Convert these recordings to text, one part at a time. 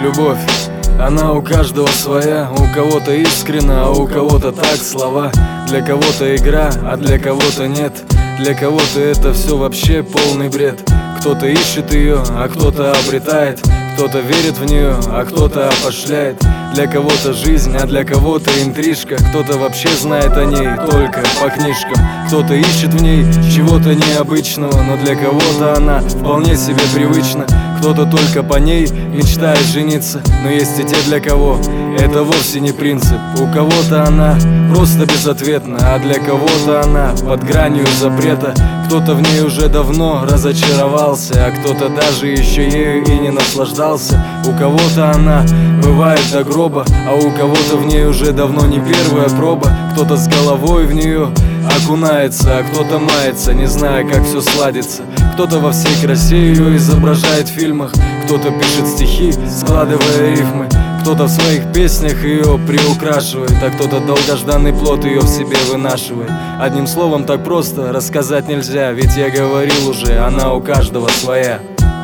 Любовь, она у каждого своя, у кого-то искренна, а у кого-то так слова. Для кого-то игра, а для кого-то нет. Для кого-то это все вообще полный бред. Кто-то ищет ее, а кто-то обретает. Кто-то верит в нее, а кто-то опошляет. Для кого-то жизнь, а для кого-то интрижка. Кто-то вообще знает о ней только по книжкам. Кто-то ищет в ней чего-то необычного, но для кого-то она вполне себе привычна. Кто-то только по ней мечтает жениться, но есть и те, для кого это вовсе не принцип. У кого-то она просто безответна, а для кого-то она под гранью запрета. Кто-то в ней уже давно разочаровался, а кто-то даже еще ею и не наслаждался. У кого-то она бывает до гроба, а у кого-то в ней уже давно не первая проба. Кто-то с головой в нее окунается, а кто-то мается, не зная, как все сладится. Кто-то во всей красе ее изображает в фильмах, кто-то пишет стихи, складывая рифмы. Кто-то в своих песнях ее приукрашивает, а кто-то долгожданный плод ее в себе вынашивает. Одним словом, так просто рассказать нельзя, ведь я говорил уже, она у каждого своя.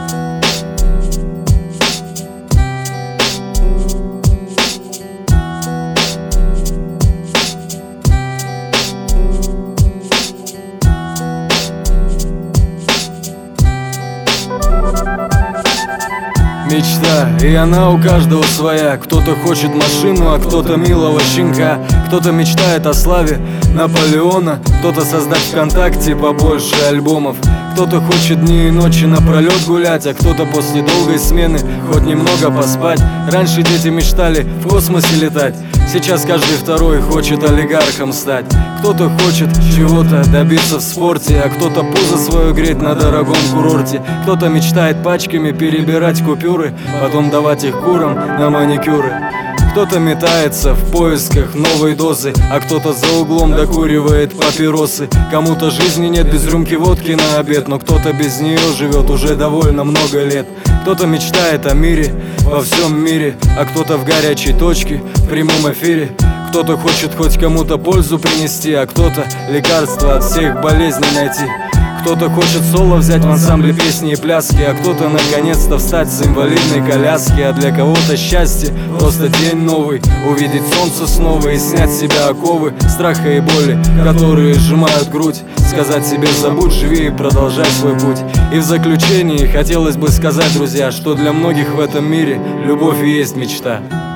Мечта, и она у каждого своя. Кто-то хочет машину, а кто-то милого щенка. Кто-то мечтает о славе Наполеона, кто-то создать ВКонтакте побольше альбомов. Кто-то хочет дни и ночи напролет гулять, а кто-то после долгой смены хоть немного поспать. Раньше дети мечтали в космосе летать, сейчас каждый второй хочет олигархом стать. Кто-то хочет чего-то добиться в спорте, а кто-то пузо свое греть на дорогом курорте. Кто-то мечтает пачками перебирать купюры, потом давать их курам на маникюры. Кто-то метается в поисках новой дозы, а кто-то за углом докуривает папиросы. Кому-то жизни нет без рюмки водки на обед, но кто-то без нее живет уже довольно много лет. Кто-то мечтает о мире во всем мире, а кто-то в горячей точке в прямом эфире. Кто-то хочет хоть кому-то пользу принести, а кто-то лекарство от всех болезней найти. Кто-то хочет соло взять в ансамбле песни и пляски, а кто-то наконец-то встать с инвалидной коляски. А для кого-то счастье просто день новый, увидеть солнце снова и снять с себя оковы страха и боли, которые сжимают грудь. Сказать себе: забудь, живи и продолжай свой путь. И в заключении хотелось бы сказать, друзья, что для многих в этом мире любовь и есть мечта.